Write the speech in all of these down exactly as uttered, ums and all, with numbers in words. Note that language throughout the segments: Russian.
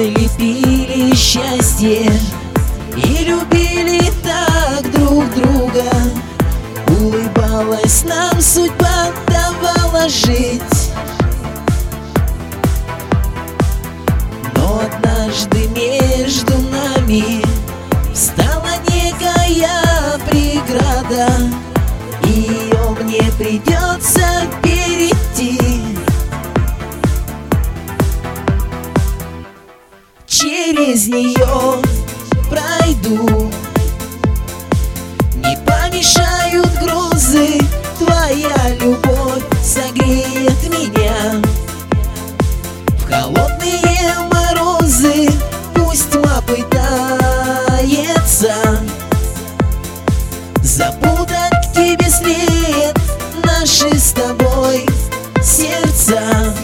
мы лепили счастье и любили так друг друга. Улыбалась нам судьба, давала жить. Но однажды между нами встала некая преграда, и ее мне придется перейти. Через нее пройду, не помешают грозы, твоя любовь согреет меня. В холодные морозы пусть тьма пытается запутать в тебе след наши с тобой сердца.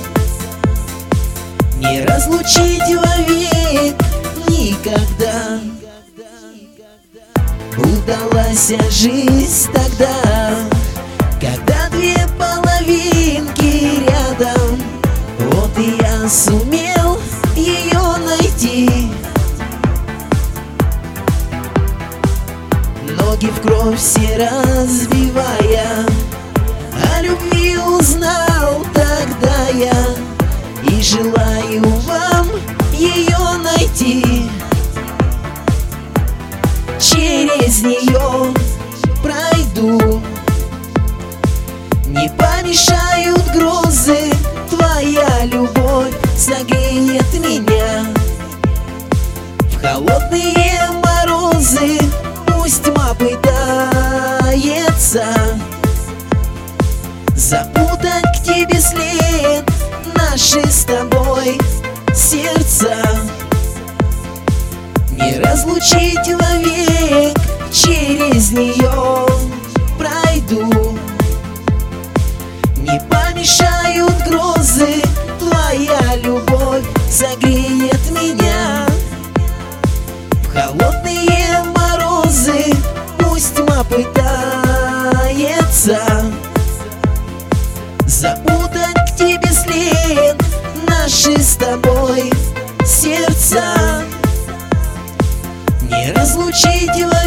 Не разлучить вовек никогда. Удалась жизнь тогда, когда две половинки рядом. Вот и я сумел ее найти. Ноги в кровь все разбивая, о любви узнал тогда я, и желаю вам ее найти. Через нее пройду, не помешают грозы, твоя любовь согреет меня. В холодные морозы пусть тьма пытается запутать к тебе след наши с тобой сердца. Не разлучить вовек, через нее пройду, не помешают грозы, твоя любовь согреет меня. В холодные морозы пусть тьма пытается запутать к тебе след наши с тобой сердца. Не разлучить